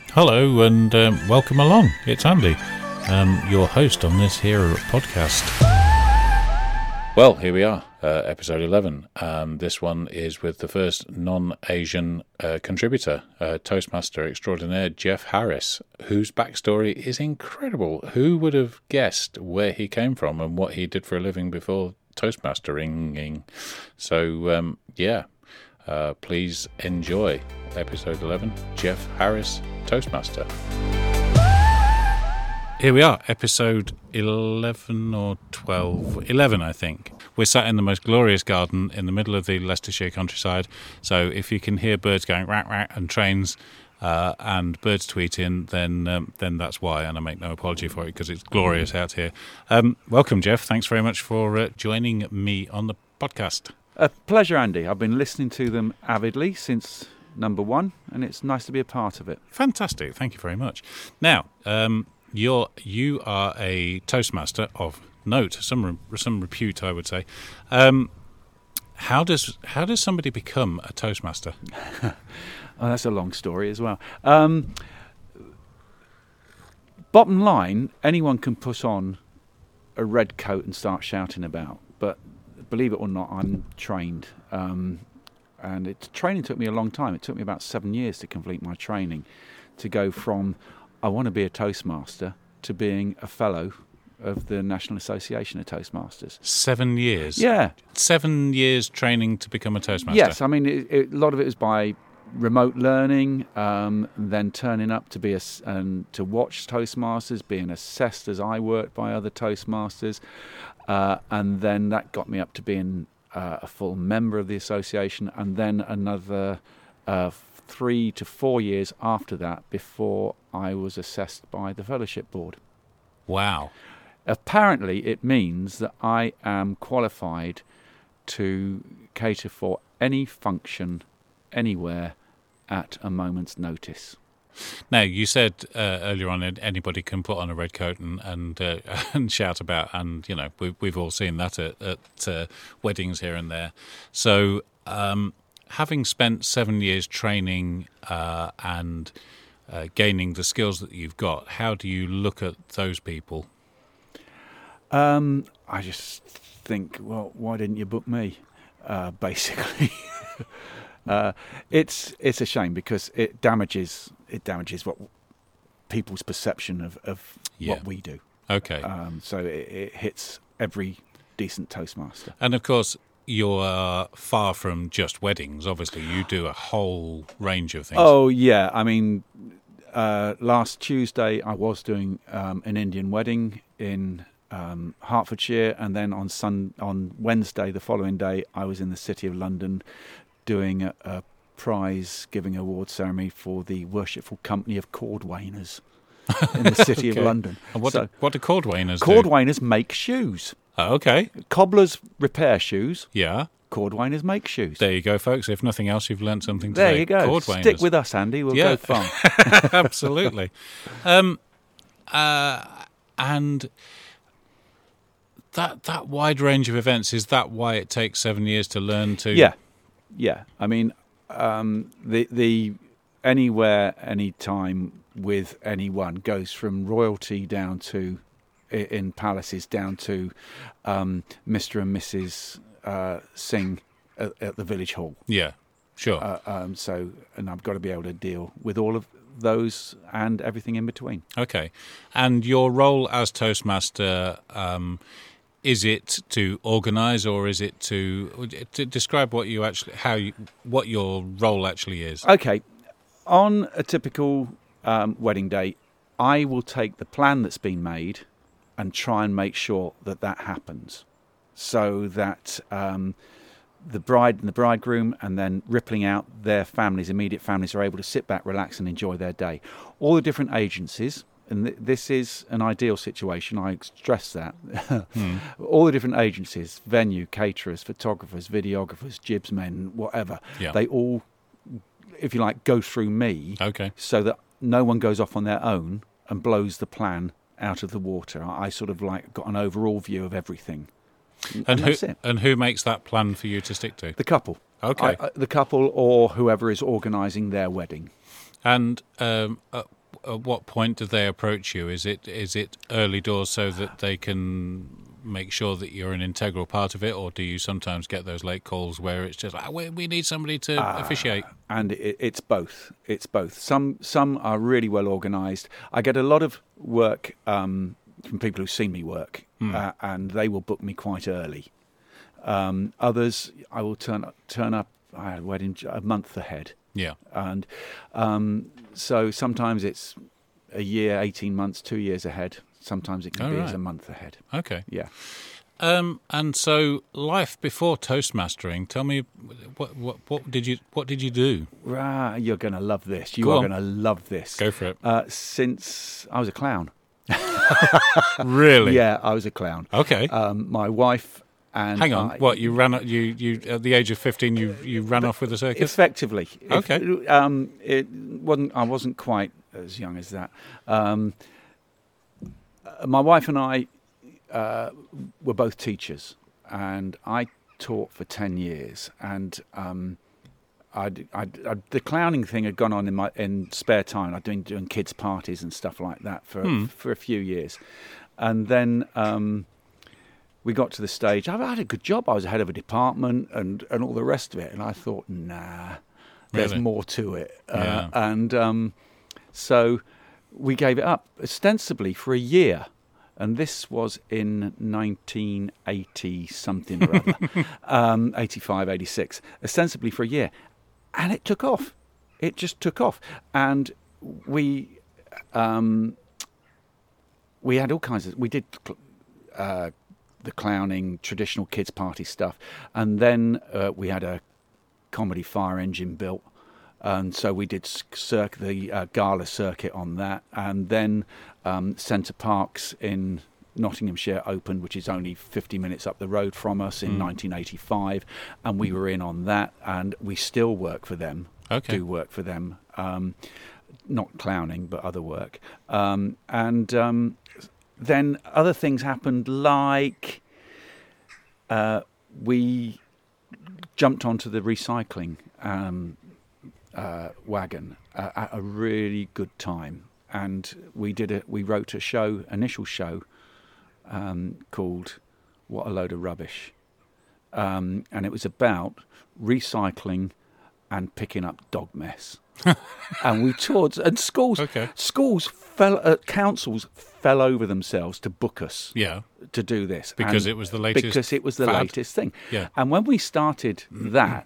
Hello and welcome along. It's Andy, your host on this here podcast. Well, here we are, episode 11. This one is with the first non-Asian contributor, Toastmaster extraordinaire Jeff Harris, whose backstory is incredible. Who would have guessed where he came from and what he did for a living before Toastmastering? So, please enjoy episode 11, Jeff Harris, Toastmaster. Here we are, episode 11 or 12, 11 I think. We're sat in the most glorious garden in the middle of the Leicestershire countryside, so if you can hear birds going rat rat and trains and birds tweeting, then that's why, and I make no apology for it because it's glorious out here. Welcome, Jeff. Thanks very much for joining me on the podcast. A pleasure, Andy. I've been listening to them avidly since number one, and it's nice to be a part of it. Fantastic. Thank you very much. Now, you are a Toastmaster of note, some repute, I would say. How does somebody become a Toastmaster? Oh, that's a long story as well. Bottom line, anyone can put on a red coat and start shouting about, but believe it or not, I'm trained. And training took me a long time. It took me about 7 years to complete my training, to go from I want to be a Toastmaster to being a fellow of the National Association of Toastmasters. 7 years? Yeah. 7 years training to become a Toastmaster? Yes, I mean, a lot of it was by remote learning, then turning up to be to watch Toastmasters, being assessed as I worked by other Toastmasters, and then that got me up to being a full member of the association, and then another 3 to 4 years after that before I was assessed by the Fellowship Board. Wow. Apparently it means that I am qualified to cater for any function anywhere at a moment's notice. Now, you said earlier on anybody can put on a red coat and shout about, and you know we've all seen that at weddings here and there. So, having spent 7 years training and gaining the skills that you've got, how do you look at those people? I just think, well, why didn't you book me? Basically. It's a shame because it damages what people's perception of what we do. Okay. So it hits every decent Toastmaster. And of course, you're far from just weddings. Obviously, you do a whole range of things. Oh yeah, I mean, last Tuesday I was doing an Indian wedding in Hertfordshire, and then on Wednesday, the following day, I was in the City of London doing a prize-giving award ceremony for the Worshipful Company of Cordwainers in the City Okay. of London. And what do Cordwainers do? Cordwainers make shoes. Oh, okay. Cobblers repair shoes. Yeah. Cordwainers make shoes. There you go, folks. If nothing else, you've learnt something today. There you go. Cordwainers. Stick with us, Andy. We'll go far. Absolutely. And that wide range of events, is that why it takes 7 years to learn to... Yeah. I mean, the anywhere, anytime with anyone goes from royalty down to, in palaces, down to Mr. and Mrs. Singh at the village hall. Yeah, sure. And I've got to be able to deal with all of those and everything in between. Okay. And your role as Toastmaster, is it to organise, or is it to describe what your role actually is? Okay, on a typical wedding day, I will take the plan that's been made and try and make sure that happens, so that the bride and the bridegroom, and then rippling out their families, immediate families, are able to sit back, relax, and enjoy their day. All the different agencies. And this is an ideal situation, I stress that. All the different agencies, venue, caterers, photographers, videographers, jibsmen, whatever, they all, if you like, go through me, so that no one goes off on their own and blows the plan out of the water. I sort of like got an overall view of everything. And that's it. And who makes that plan for you to stick to? The couple. Okay. The couple or whoever is organising their wedding. And at what point do they approach you? Is it early doors so that they can make sure that you're an integral part of it, or do you sometimes get those late calls where it's just like, we need somebody to officiate? And it's both. It's both. Some are really well organised. I get a lot of work from people who've seen me work, and they will book me quite early. Others, I will turn up. I had a wedding a month ahead. Yeah. And so sometimes it's a year, 18 months, 2 years ahead. Sometimes it can be as a month ahead. Okay. Yeah. And so life before Toastmastering. Tell me, what did you do? You're going to love this. You are going to love this. Go for it. Since I was a clown. Really? Yeah, I was a clown. Okay. My wife and hang on. What you ran? You at the age of 15, you ran off with the circus? Effectively. Okay. It wasn't. I wasn't quite as young as that. My wife and I were both teachers, and I taught for 10 years. And the clowning thing had gone on in spare time. I'd been doing kids' parties and stuff like that for a few years, and then we got to the stage. I had a good job. I was head of a department and all the rest of it. And I thought, there's more to it. Yeah. And so we gave it up ostensibly for a year. And this was in 1980 something or other, 85, 86, ostensibly for a year. And it took off. It just took off. And we had all kinds of, we did the clowning, traditional kids' party stuff. And then we had a comedy fire engine built. And so we did the gala circuit on that. And then Centre Parks in Nottinghamshire opened, which is only 50 minutes up the road from us, in 1985. And we were in on that. And we still work for them. Okay. Do work for them. Not clowning, but other work. Then other things happened, like we jumped onto the recycling wagon at a really good time, and we wrote a initial show called "What a Load of Rubbish," and it was about recycling and picking up dog mess. And we toured, and schools councils fell over themselves to book us to do this because it was the latest. Because it was the latest thing. Yeah. And when we started that,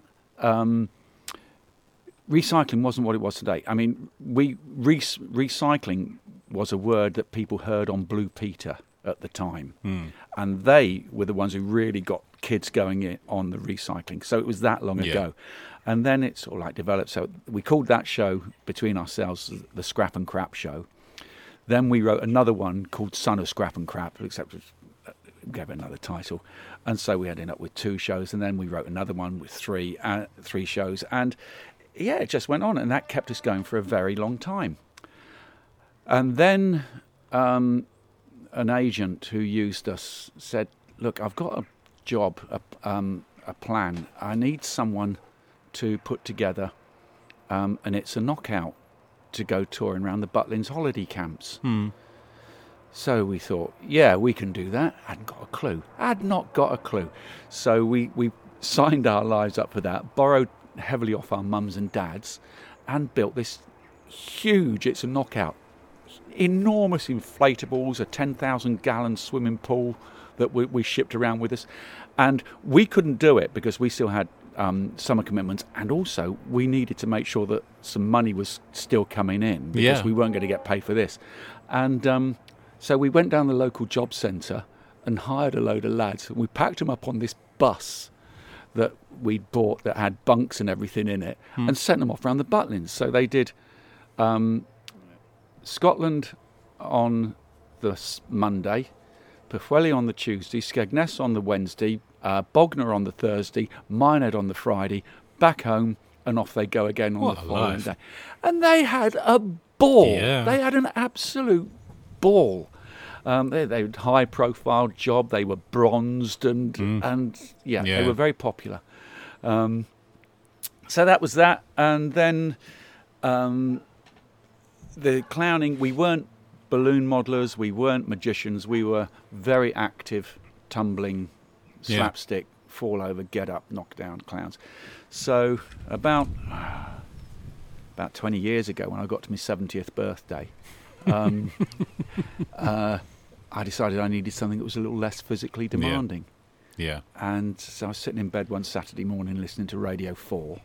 recycling wasn't what it was today. I mean, recycling was a word that people heard on Blue Peter at the time, and they were the ones who really got kids going in on the recycling. So it was that long ago. And then it sort of like developed. So we called that show between ourselves the Scrap and Crap Show. Then we wrote another one called Son of Scrap and Crap, except we gave it another title. And so we ended up with 2 shows. And then we wrote another one with 3 shows. And it just went on. And that kept us going for a very long time. And then an agent who used us said, look, I've got a job, a plan. I need someone to put together, and it's a knockout to go touring around the Butlins holiday camps. So we thought, we can do that. I had not got a clue. So we signed our lives up for that, borrowed heavily off our mums and dads, and built this huge, it's a knockout, enormous inflatables, a 10,000-gallon swimming pool that we shipped around with us. And we couldn't do it because we still had summer commitments, and also we needed to make sure that some money was still coming in because we weren't going to get paid for this. And so we went down the local job centre and hired a load of lads. We packed them up on this bus that we'd bought that had bunks and everything in it, and sent them off around the Butlins. So they did Scotland on the Monday, Pwllheli on the Tuesday, Skegness on the Wednesday, Bognor on the Thursday, Minehead on the Friday, back home, and off they go again on the following day. And they had a ball. Yeah. They had an absolute ball. They had a high-profile job. They were bronzed, and they were very popular. So that was that. And then the clowning, we weren't balloon modelers, we weren't magicians, we were very active, tumbling, slapstick, fall over, get up, knock down clowns. So about 20 years ago, when I got to my 70th birthday, I decided I needed something that was a little less physically demanding. Yeah. And so I was sitting in bed one Saturday morning listening to Radio 4.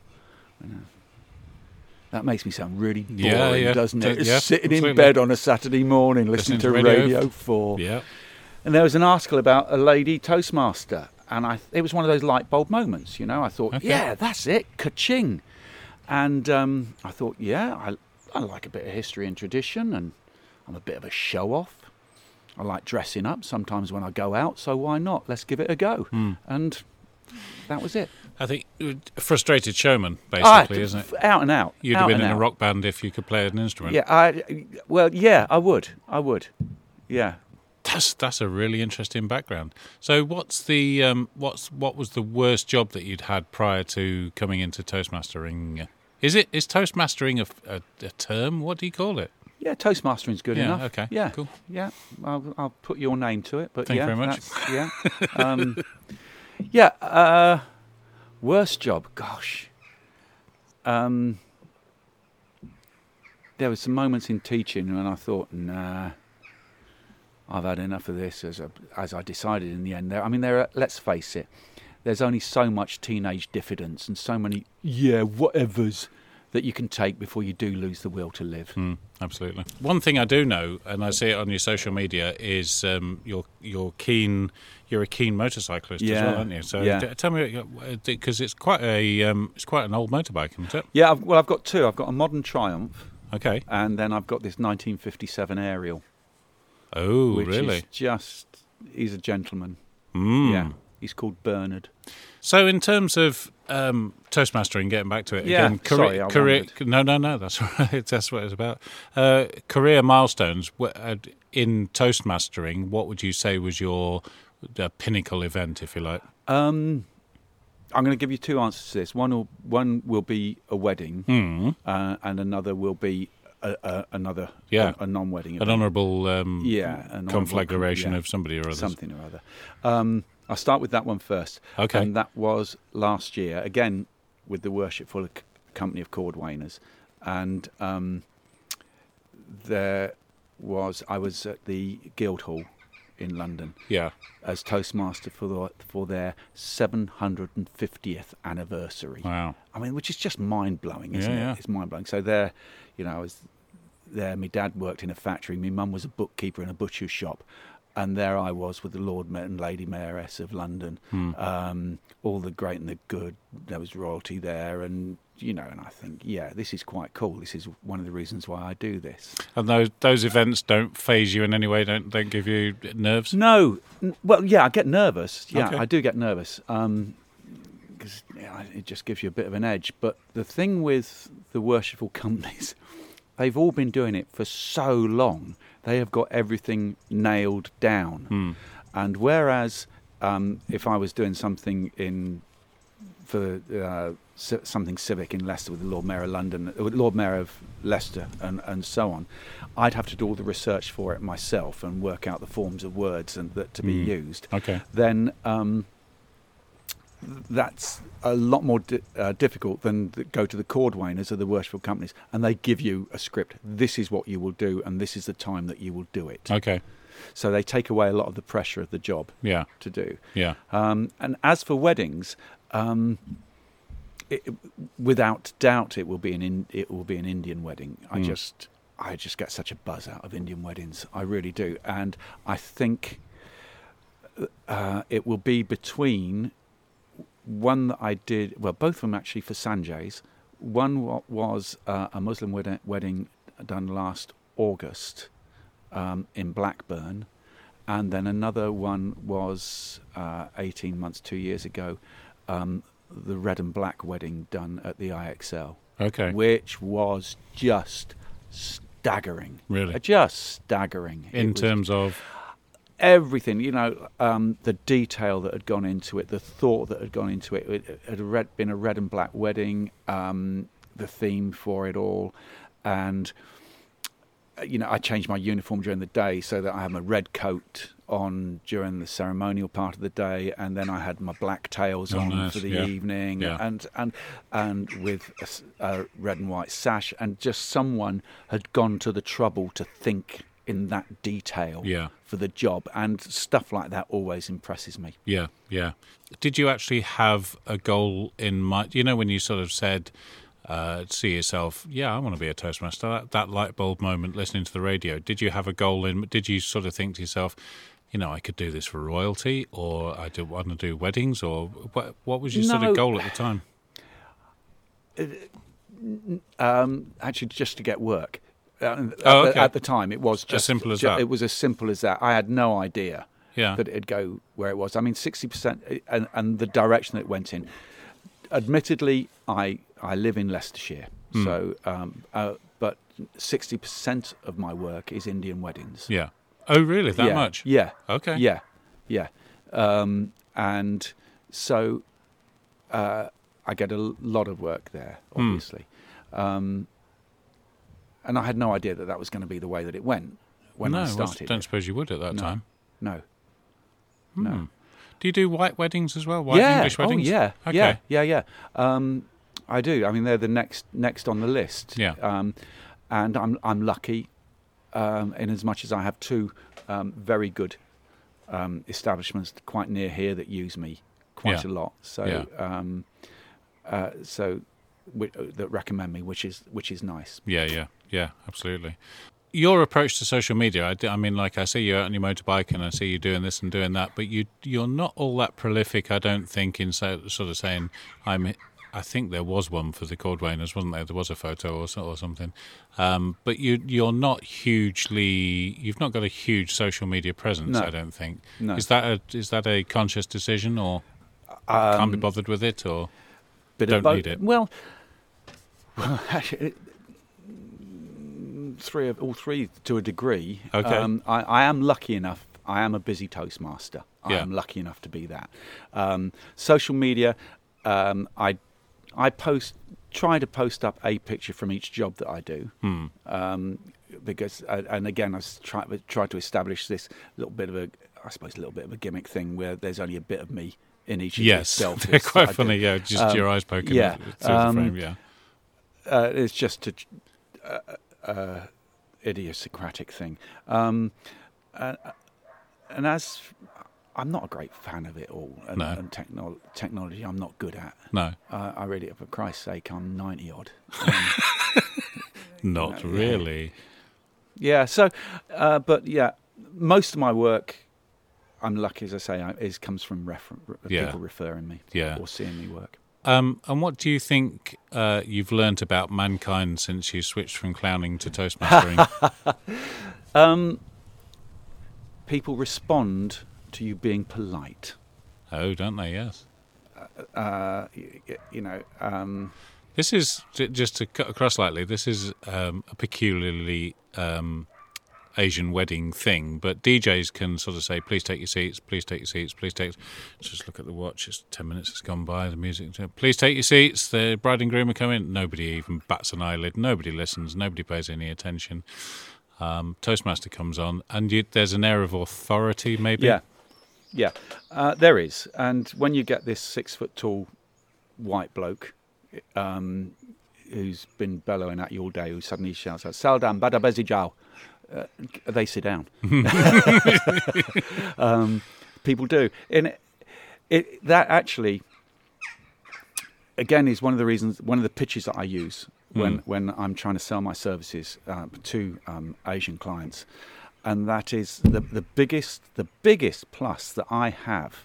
That makes me sound really boring, doesn't it? Yeah, sitting absolutely. in bed on a Saturday morning listening to Radio 4. Yeah. And there was an article about a lady Toastmaster. And it was one of those light bulb moments, I thought, yeah, that's it, ka-ching. And I thought, I like a bit of history and tradition, and I'm a bit of a show-off. I like dressing up sometimes when I go out, so why not? Let's give it a go. And that was it. I think a frustrated showman, basically, isn't it? Out and out. You'd have been in a rock band if you could play an instrument. Yeah, I would. Yeah. That's a really interesting background. So, what's the what was the worst job that you'd had prior to coming into Toastmastering? Is Toastmastering a term? What do you call it? Yeah, Toastmastering's good enough. Okay. Yeah. Cool. Yeah. I'll put your name to it. But Thank you very much. Worst job. Gosh. There were some moments in teaching when I thought, nah, I've had enough of this. As I decided in the end. Let's face it. There's only so much teenage diffidence and so many whatevers that you can take before you do lose the will to live. Absolutely. One thing I do know, and I see it on your social media, is you're keen. You're a keen motorcyclist as well, aren't you? So tell me, because it's quite an old motorbike, isn't it? Yeah. I've got two. I've got a modern Triumph. Okay. And then I've got this 1957 Ariel. Oh, which really? He's a gentleman. Yeah. He's called Bernard. So in terms of Toastmastering, getting back to it again, career. No, that's all right. That's what it's about. Career milestones in Toastmastering. What would you say was your pinnacle event, if you like? I'm going to give you two answers to this. One will be a wedding, and another will be a non-wedding event. An honourable conflagration of somebody or other. Something or other. I'll start with that one first. Okay. And that was last year, again, with the Worshipful Company of Cordwainers. And I was at the Guildhall in London as Toastmaster for their 750th anniversary. Wow. Which is just mind-blowing, isn't it? It's mind-blowing. So there, I was there. My dad worked in a factory. My mum was a bookkeeper in a butcher's shop. And there I was with the Lord and Lady Mayoress of London, all the great and the good. There was royalty there, and and I think, this is quite cool. This is one of the reasons why I do this. And those events don't faze you in any way. Don't give you nerves? No. Well, I get nervous. Yeah, okay. I do get nervous because it just gives you a bit of an edge. But the thing with the worshipful companies, they've all been doing it for so long. They have got everything nailed down. And whereas if I was doing something something civic in Leicester with the Lord Mayor of London, Lord Mayor of Leicester and so on, I'd have to do all the research for it myself and work out the forms of words to be used. Okay. Then that's a lot more difficult than go to the Cordwainers or the worshipful companies, and they give you a script. This is what you will do, and this is the time that you will do it. Okay. So they take away a lot of the pressure of the job to do. Yeah. And as for weddings, without doubt, it will be an Indian wedding. I just get such a buzz out of Indian weddings. I really do, and I think it will be between. One that I did, both of them actually for Sanjay's. One was a Muslim wedding done last August in Blackburn, and then another one was 18 months, 2 years ago, the red and black wedding done at the IXL. Okay. Which was just staggering. Really? Just staggering. In terms of? Everything, the detail that had gone into it, the thought that had gone into it. It had been a red and black wedding, the theme for it all, and I change my uniform during the day so that I have my red coat on during the ceremonial part of the day, and then I had my black tails on for the evening, and with a red and white sash, and just someone had gone to the trouble to think in that detail for the job, and stuff like that always impresses me. Yeah. Did you actually have a goal in mind? When you sort of said, see yourself, I want to be a Toastmaster, that light bulb moment listening to the radio, did you have a goal did you sort of think to yourself, I could do this for royalty, or I want to do weddings, or what was your sort of goal at the time? Actually, just to get work. Okay. At the time, it was just as simple as that. It was as simple as that. I had no idea that it'd go where it was. I mean, 60% and the direction that it went in. Admittedly, I live in Leicestershire, so but 60% of my work is Indian weddings. Yeah. Oh, really? That much? Yeah. Okay. Yeah. And so I get a lot of work there, obviously. And I had no idea that was going to be the way that it went when I started. Don't suppose you would at that time. No. Do you do white weddings as well? White English weddings? Oh, yeah. Okay. Yeah. I do. I mean, they're the next on the list. Yeah. And I'm lucky, in as much as I have two very good establishments quite near here that use me quite a lot. So, that recommend me, which is nice. Yeah, absolutely. Your approach to social media, I mean, like I see you out on your motorbike and I see you doing this and doing that, but you're not all that prolific, I don't think, in sort of saying, I think there was one for the Cordwainers, wasn't there? There was a photo or something. But you're not you've not got a huge social media presence, I don't think. No. Is that a conscious decision, or can't be bothered with it, or don't need it? Well, actually, all three to a degree. Okay. I am lucky enough. I am a busy Toastmaster. I am lucky enough to be that. Social media, I try to post up a picture from each job that I do. Because, and again, I've tried to establish this little bit of a gimmick thing where there's only a bit of me in each of the selfies. They're quite funny. Yeah, just your eyes poking through the frame. Yeah. It's just a idiosyncratic thing, and as I'm not a great fan of it all, and technology I'm not good at. No, I really, for Christ's sake, I'm 90 odd. Not really. Yeah. So, but most of my work, I'm lucky, as I say, comes from people referring me or seeing me work. And what do you think you've learnt about mankind since you switched from clowning to Toastmastering? People respond to you being polite. Oh, don't they? Yes. This is, just to cut across slightly, this is a peculiarly Asian wedding thing, but DJs can sort of say, please take your seats, please take your seats, please take... Just look at the watch, it's 10 minutes has gone by, the music... Please take your seats, the bride and groom are coming. Nobody even bats an eyelid, nobody listens, nobody pays any attention. Toastmaster comes on, and there's an air of authority, maybe? Yeah, there is. And when you get this 6-foot-tall white bloke who's been bellowing at you all day, who suddenly shouts out, Saldam, bada bezi jiao, they sit down. People do. That actually, again, is one of the pitches that I use when I'm trying to sell my services to Asian clients, and that is the biggest plus that I have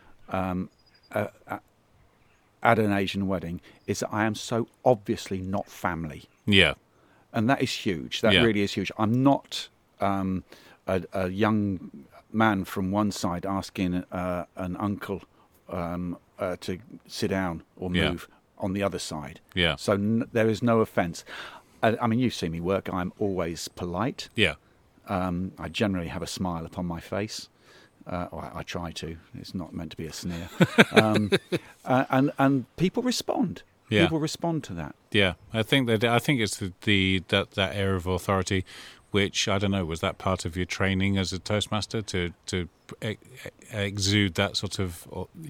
at an Asian wedding is that I am so obviously not family. Yeah. And that is huge. That really is huge. I'm not a young man from one side asking an uncle to sit down or move on the other side. Yeah. So there is no offence. I mean, you've seen me work. I'm always polite. Yeah. I generally have a smile upon my face. I try to. It's not meant to be a sneer. And people respond. Yeah. People respond to that. Yeah, I think it's that air of authority, which, I don't know, was that part of your training as a Toastmaster to exude that sort of...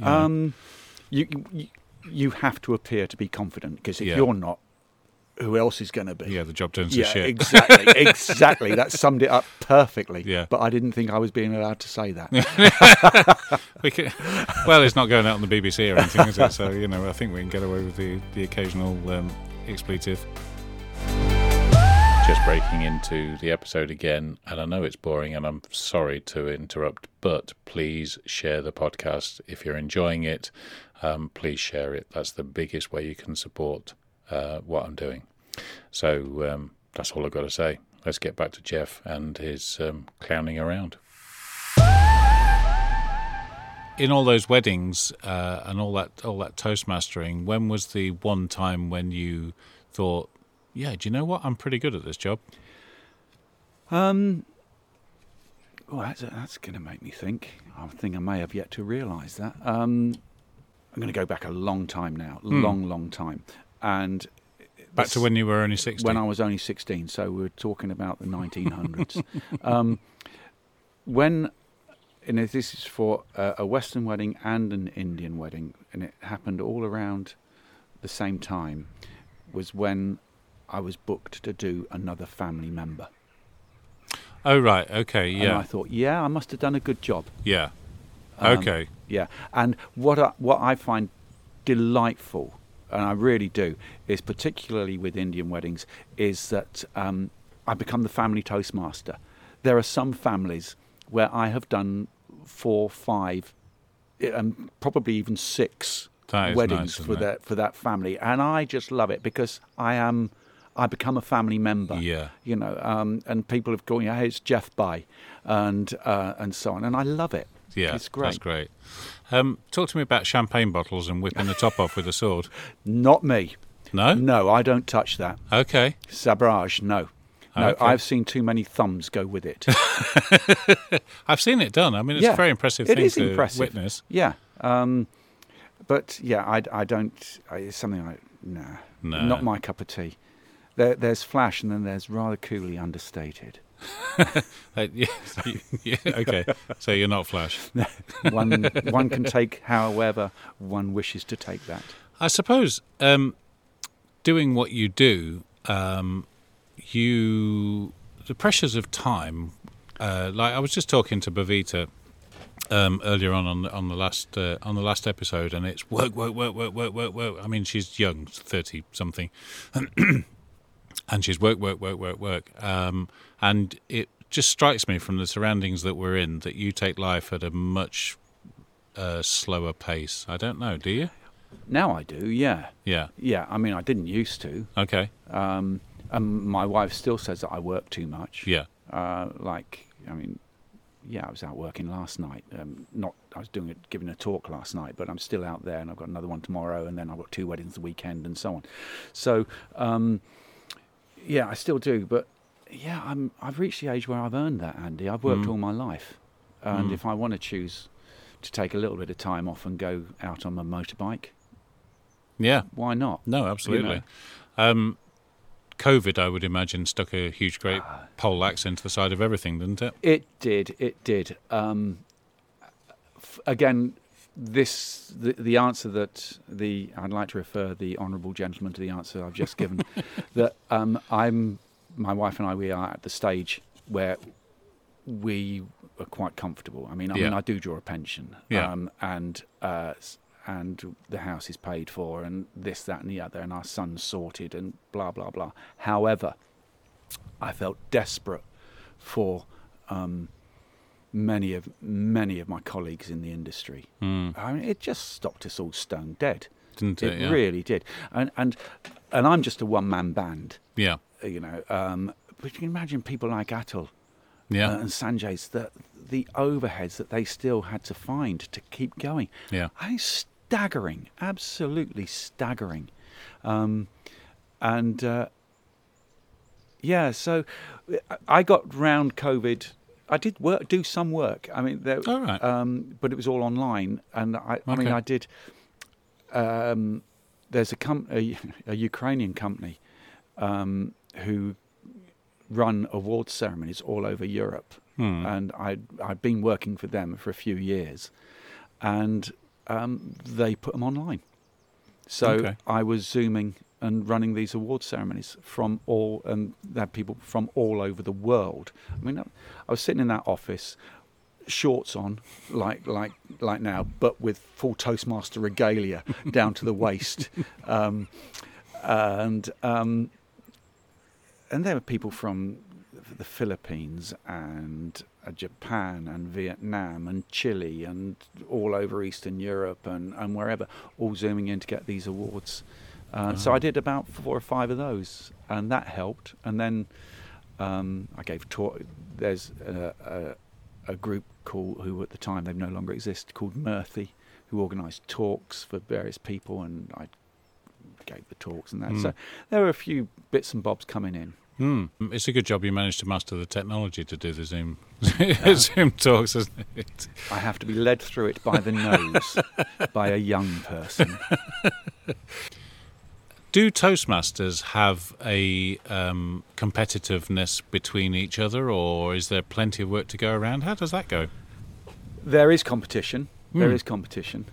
You have to appear to be confident, because if you're not, who else is going to be? Yeah, the job turns to shit. Exactly. That summed it up perfectly. Yeah. But I didn't think I was being allowed to say that. Well, it's not going out on the BBC or anything, is it? So, I think we can get away with the occasional expletive. Just breaking into the episode again, and I know it's boring, and I'm sorry to interrupt, but please share the podcast. If you're enjoying it, please share it. That's the biggest way you can support what I'm doing. So that's all I've got to say. Let's get back to Jeff and his clowning around. In all those weddings and all that Toastmastering, when was the one time when you thought, yeah, do you know what? I'm pretty good at this job. Well, that's going to make me think. I think I may have yet to realise that. I'm going to go back a long time now, long time. And back to when you were only 16? When I was only 16, so we're talking about the 1900s. This is for a Western wedding and an Indian wedding, and it happened all around the same time, was when I was booked to do another family member. Oh, right, okay, yeah. And I thought, I must have done a good job. Yeah, okay. Yeah, and what I find delightful, and I really do, is particularly with Indian weddings, is that I become the family Toastmaster. There are some families where I have done 4, 5, probably even 6 weddings nice, for that family, and I just love it because I become a family member. Yeah, and people have gone, hey, it's Jeff By, and so on, and I love it. Yeah, it's great. That's great. Talk to me about champagne bottles and whipping the top off with a sword. Not me. No? No, I don't touch that. Okay. Sabrage, no. No, okay. I've seen too many thumbs go with it. I've seen it done. I mean, it's a very impressive thing to witness. Yeah. But, I don't... It's something no, not my cup of tea. There's flash, and then there's rather coolly understated. Okay. So you're not flash. One can take however one wishes to take that. I suppose doing what you do, the pressures of time. Like I was just talking to Bavita earlier on the last episode, and it's work. I mean, she's young, 30 something. And she's work. And it just strikes me from the surroundings that we're in that you take life at a much slower pace. I don't know, do you? Now I do, yeah. Yeah. Yeah, I mean, I didn't used to. Okay. And my wife still says that I work too much. Yeah. I was out working last night. I was giving a talk last night, but I'm still out there, and I've got another one tomorrow, and then I've got 2 weddings the weekend, and so on. So, I still do, but I've reached the age where I've earned that, Andy. I've worked all my life, and if I want to choose to take a little bit of time off and go out on my motorbike, why not? No, absolutely. COVID, I would imagine, stuck a huge, great pole axe into the side of everything, didn't it? It did. Again, the answer that I'd like to refer the honourable gentleman to the answer I've just given. That my wife and we are at the stage where we are quite comfortable. I mean, I do draw a pension, and the house is paid for, and this, that, and the other, and our son's sorted, and blah blah blah. However, I felt desperate for many of my colleagues in the industry. I mean, it just stopped us all stone dead. Didn't it? It really did. And I'm just a one-man band. Yeah. But you can imagine people like Atul and Sanjay's, the overheads that they still had to find to keep going. Yeah. I think staggering, absolutely staggering. So I got round COVID. I did do some work. I mean, but it was all online, and I did. There's a Ukrainian company who run awards ceremonies all over Europe, and I'd been working for them for a few years, and they put them online. So I was Zooming and running these award ceremonies and they had people from all over the world. I mean, I was sitting in that office, shorts on, like now, but with full Toastmaster regalia down to the waist, and there were people from the Philippines and Japan and Vietnam and Chile and all over Eastern Europe and wherever, all zooming in to get these awards. So I did about 4 or 5 of those, and that helped. And then I gave talk. There's a group who at the time, they no longer exist, called Murthy, who organised talks for various people, and I gave the talks and that. So there were a few bits and bobs coming in. It's a good job you managed to master the technology to do the Zoom talks, isn't it? I have to be led through it by the nose by a young person. Do Toastmasters have a competitiveness between each other, or is there plenty of work to go around? How does that go? There is competition. There is competition.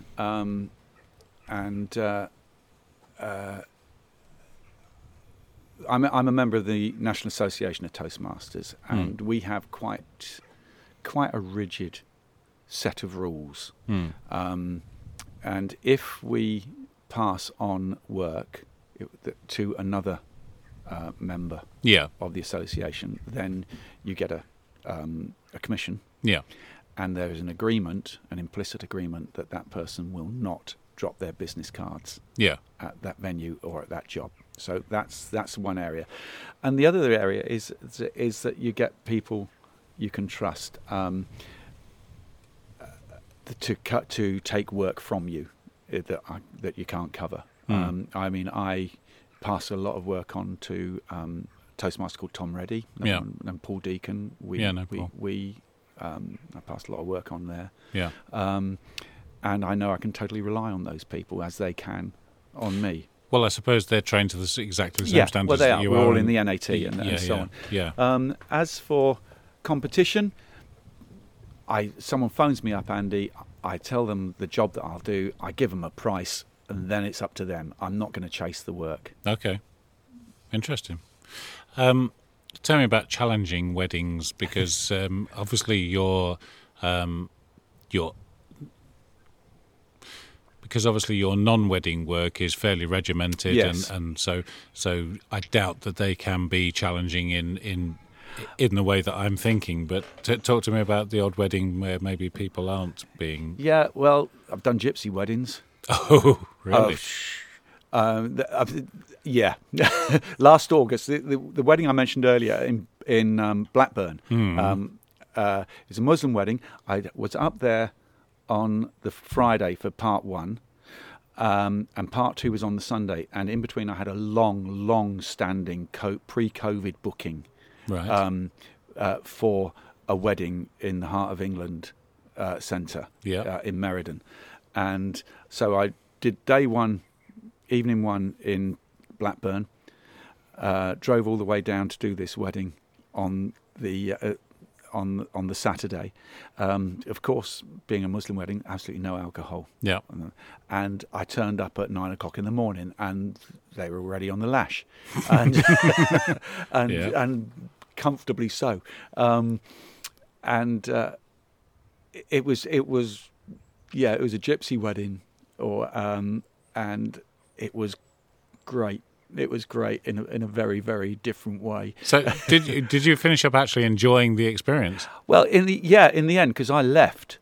I'm a member of the National Association of Toastmasters, and we have quite a rigid set of rules. And if we pass on work to another member of the association, then you get a commission. Yeah. And there is an implicit agreement that person will not drop their business cards at that venue or at that job. So that's one area. And the other area is that you get people you can trust to take work from you that you can't cover. I mean, I pass a lot of work on to Toastmaster called Tom Reddy and Paul Deacon. I passed a lot of work on there. Yeah. And I know I can totally rely on those people as they can on me. Well, I suppose they're trained to exactly the same standards that you are. We're all in the NAT and so on. Yeah. As for competition, someone phones me up, Andy. I tell them the job that I'll do. I give them a price, and then it's up to them. I'm not going to chase the work. Okay. Interesting. Tell me about challenging weddings, because obviously your non-wedding work is fairly regimented, yes. and so I doubt that they can be challenging in the way that I'm thinking. But talk to me about the odd wedding where maybe people aren't being. Yeah, well, I've done gypsy weddings. Oh, really? Yeah. Last August, the wedding I mentioned earlier in Blackburn. It's a Muslim wedding. I was up there on the Friday for part 1, and part 2 was on the Sunday, and in between I had a long standing pre-COVID booking for a wedding in the Heart of England Centre in Meriden. And so I did day 1, evening 1 in Blackburn, drove all the way down to do this wedding on the Saturday. Of course, being a Muslim wedding, absolutely no alcohol. Yeah. And I turned up at 9 o'clock in the morning, and they were already on the lash, and and comfortably so. It was a gypsy wedding, and it was great. It was great in a very, very different way. So did you finish up actually enjoying the experience? Well, in the end, because I left.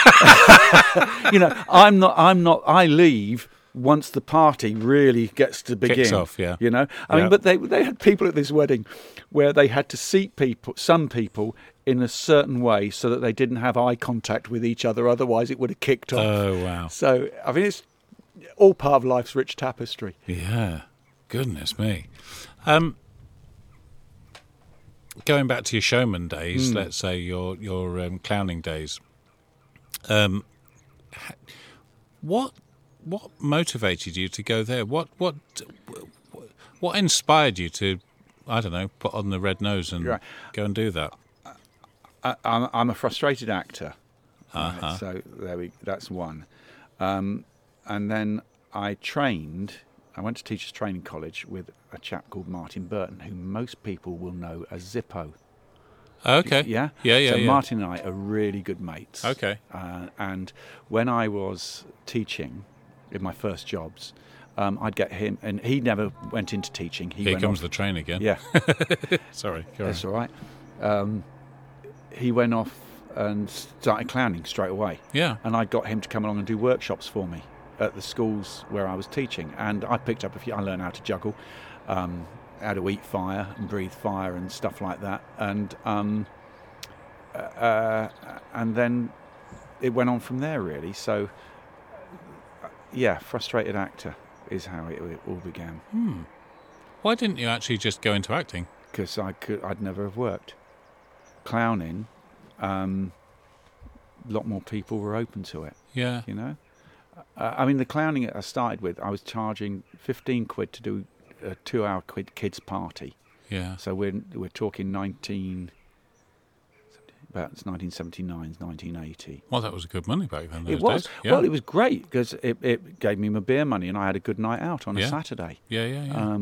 I'm not. I leave once the party really gets to begin. Kicks off, yeah. I mean, but they had people at this wedding where they had to seat some people in a certain way so that they didn't have eye contact with each other. Otherwise, it would have kicked off. Oh, wow. So, I mean, it's all part of life's rich tapestry. Yeah. Goodness me. Going back to your showman days, let's say your clowning days, what motivated you to go there? What inspired you to I don't know, put on the red nose and Right. go and do that? I'm a frustrated actor. Uh-huh. Right, so that's one. And then I went to Teachers Training College with a chap called Martin Burton, who most people will know as Zippo. Okay. Yeah? Yeah. So Martin and I are really good mates. Okay. And when I was teaching in my first jobs, I'd get him, and he never went into teaching. Here comes the train again. Yeah. Sorry. Go That's on. all right. He went off and started clowning straight away. Yeah. And I got him to come along and do workshops for me at the schools where I was teaching. And I picked up I learned how to juggle, how to eat fire and breathe fire and stuff like that. And then it went on from there, really. So, yeah, frustrated actor is how it all began. Why didn't you actually just go into acting? Because I'd never have worked. Clowning, a lot more people were open to it, Yeah. you know. I mean, the clowning I started with, I was charging 15 quid to do a 2-hour kids party. Yeah. So we're talking 1979, 1980. Well, that was good money back then. It Those was. days. Yeah. Well, it was great because it gave me my beer money and I had a good night out on a Yeah. Saturday. Yeah.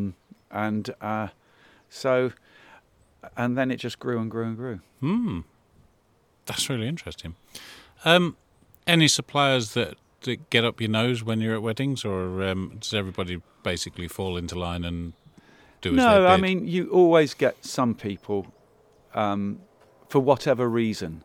And then it just grew and grew and grew. That's really interesting. Any suppliers that get up your nose when you're at weddings, or does everybody basically fall into line and do as they No, I bid? mean, you always get some people, for whatever reason,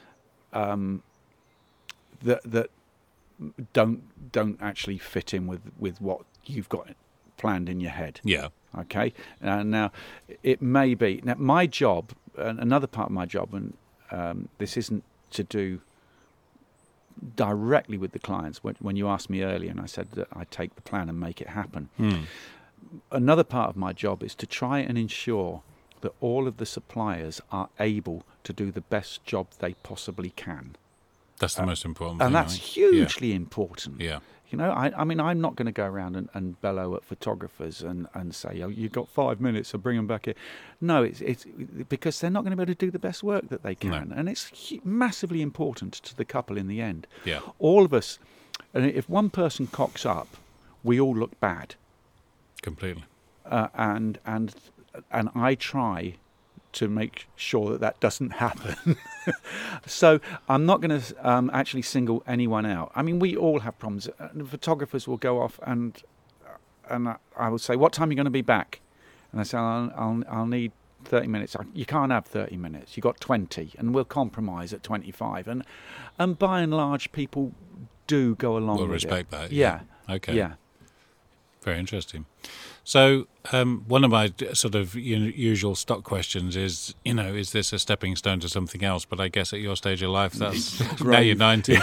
that don't actually fit in with what you've got planned in your head. Yeah. Okay, now it may be my job. Another part of my job, and this isn't to do directly with the clients. When you asked me earlier, and I said that I take the plan and make it happen. Another part of my job is to try and ensure that all of the suppliers are able to do the best job they possibly can. That's the most important thing. And that's I think. hugely important. Yeah. You know, I mean, I'm not going to go around and bellow at photographers and say, oh, you've got 5 minutes, so bring them back here. No, it's because they're not going to be able to do the best work that they can. No. And it's massively important to the couple in the end. Yeah. All of us, and if one person cocks up, we all look bad. Completely. And I try to make sure that doesn't happen. So I'm not going to actually single anyone out. I mean, we all have problems. The photographers will go off and I will say, what time are you going to be back? And I say, I'll need 30 minutes. You can't have 30 minutes. You've got 20, and we'll compromise at 25. And by and large, people do go along We'll with respect it. that. Yeah. Okay. Yeah. Very interesting. So one of my sort of usual stock questions is, is this a stepping stone to something else? But I guess at your stage of life, that's now you're 90.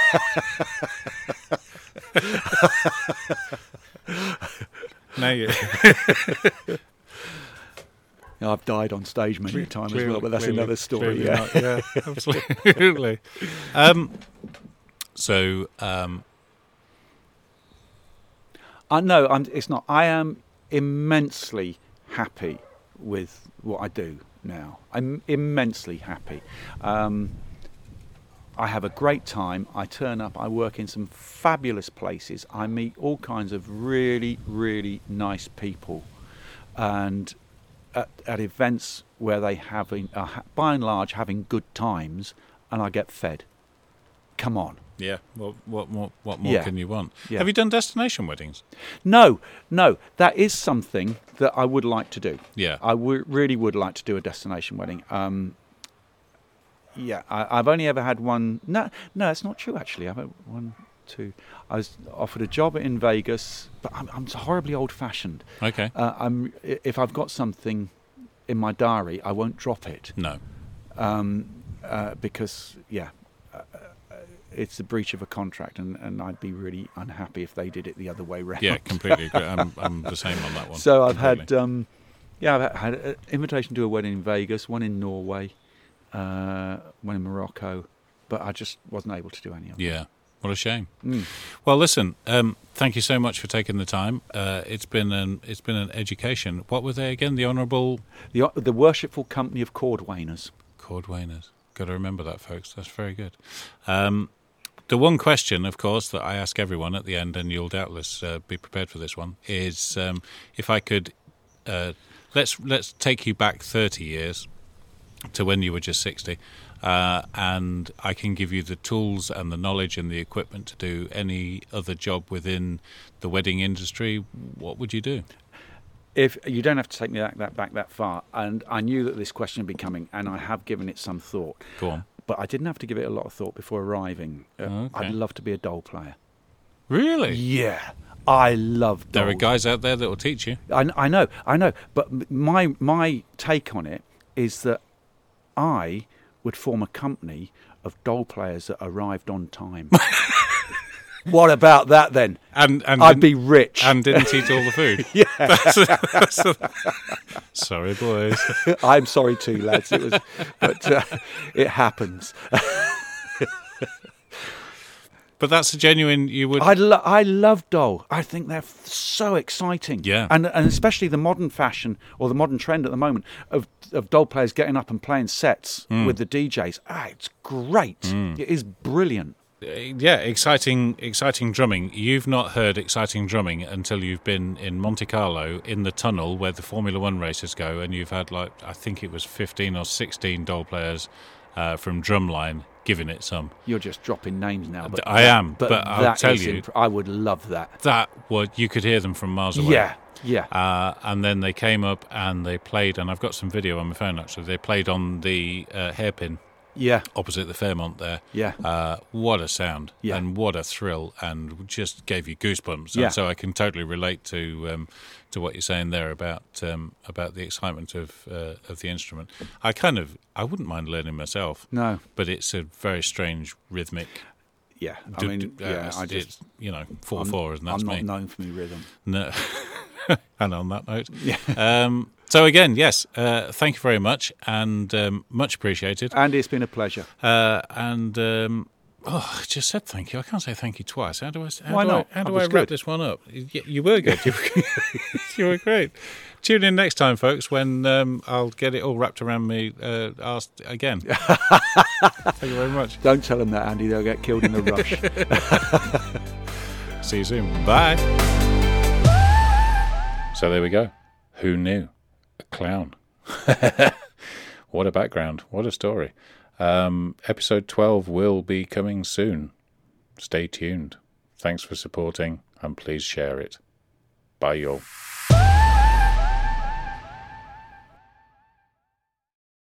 Now you. I've died on stage many times as well, but that's another story. Clearly Yeah. not, yeah, absolutely. So. No, it's not. I am immensely happy with what I do now. I'm immensely happy. I have a great time. I turn up. I work in some fabulous places. I meet all kinds of really, really nice people, and at events where they by and large having good times, and I get fed. Come on. Yeah. Well, what more Yeah. can you want? Yeah. Have you done destination weddings? No, that is something that I would like to do. Yeah. I really would like to do a destination wedding. I've only ever had one. No, it's not true actually. I've had 1, 2. I was offered a job in Vegas, but I'm horribly old-fashioned. Okay. If I've got something in my diary, I won't drop it. No. Because it's a breach of a contract, and I'd be really unhappy if they did it the other way round. Yeah, completely agree. I'm the same on that one. So I've completely. I've had an invitation to a wedding in Vegas, one in Norway, one in Morocco, but I just wasn't able to do any of them. Yeah. What a shame. Well, listen, thank you so much for taking the time. It's been an education. What were they again? The Honourable... The Worshipful Company of Cordwainers. Cordwainers. Got to remember that, folks. That's very good. The one question, of course, that I ask everyone at the end, and you'll doubtless be prepared for this one, is if I could... let's take you back 30 years to when you were just 60, and I can give you the tools and the knowledge and the equipment to do any other job within the wedding industry. What would you do? If you don't have to take me back that far, and I knew that this question would be coming, and I have given it some thought. Go on. But I didn't have to give it a lot of thought before arriving. Okay. I'd love to be a dole player. Really? Yeah, I love dole. There are guys out there that will teach you. I know. But my take on it is that I would form a company of dole players that arrived on time. What about that then? And I'd be rich. And didn't eat all the food. Yeah. Sorry, boys. I'm sorry too, lads. But it happens. But that's a genuine. You would. I love dole. I think they're so exciting. Yeah. And especially the modern fashion or the modern trend at the moment of dole players getting up and playing sets with the DJs. It's great. It is brilliant. Yeah, exciting drumming. You've not heard exciting drumming until you've been in Monte Carlo in the tunnel where the Formula One races go, and you've had I think it was 15 or 16 dole players from Drumline giving it some. You're just dropping names now. But I am, but I'll tell you, I would love that. That you could hear them from miles away. Yeah. And then they came up and they played, and I've got some video on my phone actually. They played on the hairpin. Yeah. Opposite the Fairmont there. Yeah. What a sound. Yeah. And what a thrill, and just gave you goosebumps. Yeah. And so I can totally relate to what you're saying there about the excitement of the instrument. I wouldn't mind learning myself. No. But it's a very strange rhythmic. Yeah. It's 4/4, and that's I'm me. not known for my rhythm. No. And on that note. Yeah. So again, yes, thank you very much, and much appreciated. Andy, it's been a pleasure. I just said thank you. I can't say thank you twice. How do I wrap this one up? You were good. You were great. Tune in next time, folks, when I'll get it all wrapped around me asked again. Thank you very much. Don't tell them that, Andy. They'll get killed in the rush. See you soon. Bye. So there we go. Who knew? A clown. What a background. What a story. Episode 12 will be coming soon. Stay tuned. Thanks for supporting, and please share it. Bye, y'all.